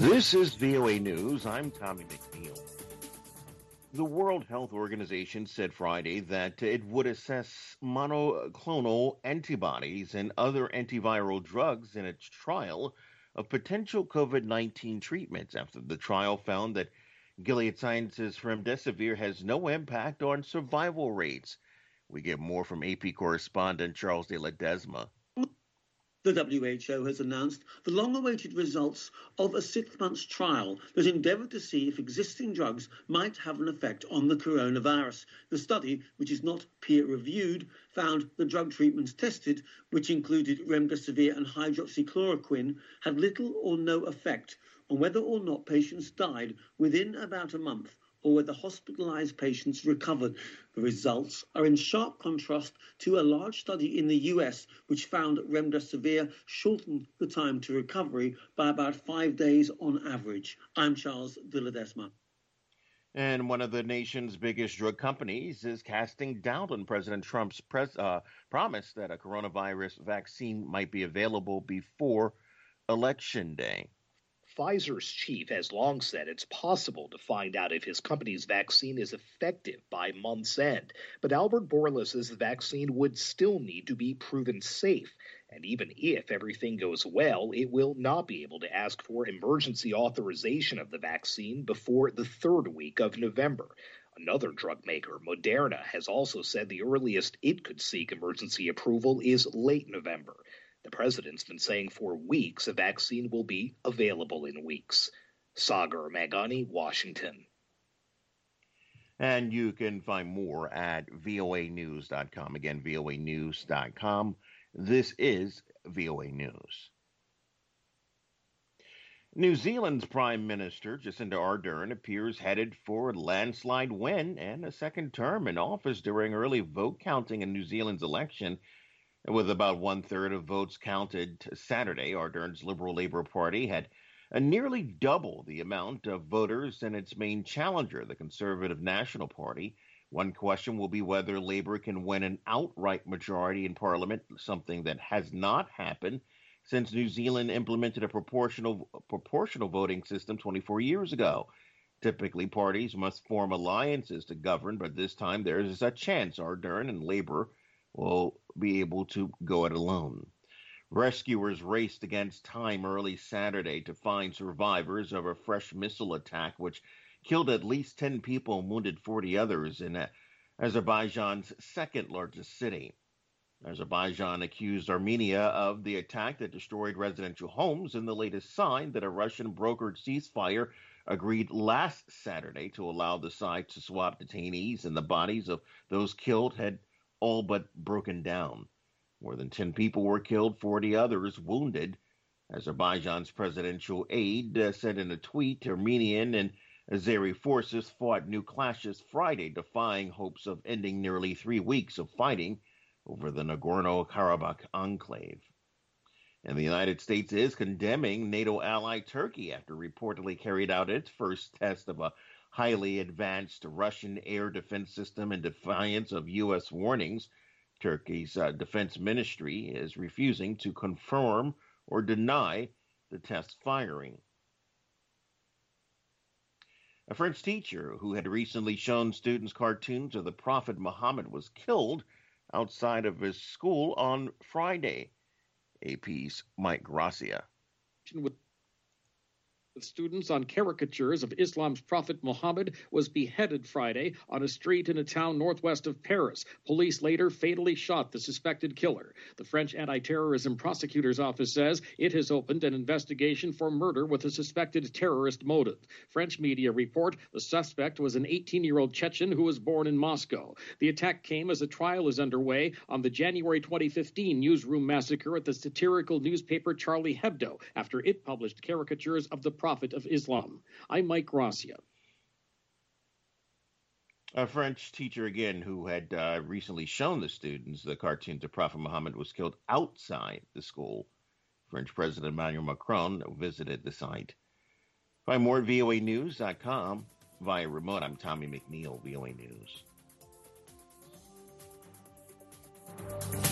This is VOA News. I'm Tommy McNeil. The World Health Organization said Friday that it would assess monoclonal antibodies and other antiviral drugs in its trial of potential COVID-19 treatments after the trial found that Gilead Sciences' remdesivir has no impact on survival rates. We get more from AP correspondent Charles de Ledesma. The WHO has announced the long-awaited results of a 6-month trial that endeavoured to see if existing drugs might have an effect on the coronavirus. The study, which is not peer-reviewed, found the drug treatments tested, which included remdesivir and hydroxychloroquine, had little or no effect on whether or not patients died within about a month, or whether hospitalized patients recovered. The results are in sharp contrast to a large study in the US, which found that remdesivir shortened the time to recovery by about 5 days on average. I'm Charles de Ledesma. And one of the nation's biggest drug companies is casting doubt on President Trump's promise that a coronavirus vaccine might be available before Election Day. Pfizer's chief has long said it's possible to find out if his company's vaccine is effective by month's end. But Albert Bourla says the vaccine would still need to be proven safe. And even if everything goes well, it will not be able to ask for emergency authorization of the vaccine before the 3rd week of November. Another drug maker, Moderna, has also said the earliest it could seek emergency approval is late November. The president's been saying for weeks a vaccine will be available in weeks. Sagar Magani, Washington. And you can find more at voanews.com. Again, voanews.com. This is VOA News. New Zealand's Prime Minister Jacinda Ardern appears headed for a landslide win and a second term in office during early vote counting in New Zealand's election. With about 1/3 of votes counted Saturday, Ardern's Liberal Labour Party had nearly double the amount of voters in its main challenger, the Conservative National Party. One question will be whether Labour can win an outright majority in Parliament, something that has not happened since New Zealand implemented a proportional voting system 24 years ago. Typically, parties must form alliances to govern, but this time there is a chance Ardern and Labour will be able to go it alone. Rescuers raced against time early Saturday to find survivors of a fresh missile attack which killed at least 10 people and wounded 40 others in Azerbaijan's second largest city. Azerbaijan accused Armenia of the attack that destroyed residential homes in the latest sign that a Russian-brokered ceasefire agreed last Saturday to allow the sides to swap detainees, and the bodies of those killed had all but broken down. More than 10 people were killed, 40 others wounded. Azerbaijan's presidential aide said in a tweet, Armenian and Azeri forces fought new clashes Friday, defying hopes of ending nearly 3 weeks of fighting over the Nagorno-Karabakh enclave. And the United States is condemning NATO ally Turkey after reportedly carried out its first test of a highly advanced Russian air defense system in defiance of U.S. warnings. Turkey's defense ministry is refusing to confirm or deny the test firing. A French teacher who had recently shown students cartoons of the Prophet Muhammad was killed outside of his school on Friday. AP's Mike Gracia. With students on caricatures of Islam's Prophet Muhammad was beheaded Friday on a street in a town northwest of Paris. Police later fatally shot the suspected killer. The French Anti-Terrorism Prosecutor's Office says it has opened an investigation for murder with a suspected terrorist motive. French media report the suspect was an 18-year-old Chechen who was born in Moscow. The attack came as a trial is underway on the January 2015 newsroom massacre at the satirical newspaper Charlie Hebdo after it published caricatures of the Prophet of Islam. I'm Mike Gracia. A French teacher, again, who had recently shown the students the cartoons of Prophet Muhammad was killed outside the school. French President Emmanuel Macron visited the site. Find more at voanews.com via remote. I'm Tommy McNeil, VOA News.